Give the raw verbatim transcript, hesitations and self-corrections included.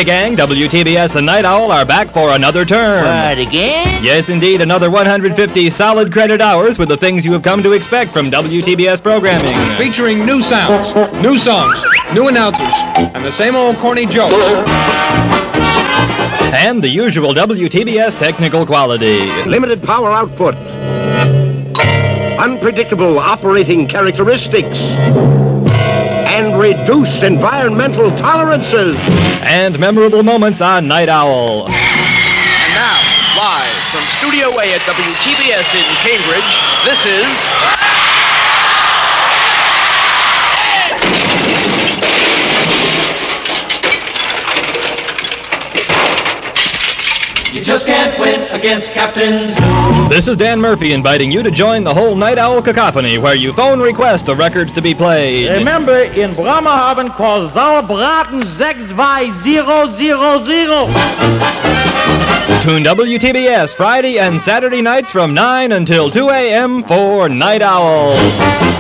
Hey, gang, W T B S and Night Owl are back for another term. What, again? Yes, indeed, another one hundred fifty solid credit hours with the things you have come to expect from W T B S programming. Featuring new sounds, new songs, new announcers, and the same old corny jokes. And the usual W T B S technical quality. Limited power output. Unpredictable operating characteristics. And reduced environmental tolerances. And memorable moments on Night Owl. And now, live from Studio A at W T B S in Cambridge, this is... You just can't win against Captain Zoo. This is Dan Murphy inviting you to join the whole Night Owl cacophony where you phone request the records to be played. Remember, in Bremerhaven, call Sauerbraten six five zero zero zero. Tune W T B S Friday and Saturday nights from nine until two a.m. for Night Owl.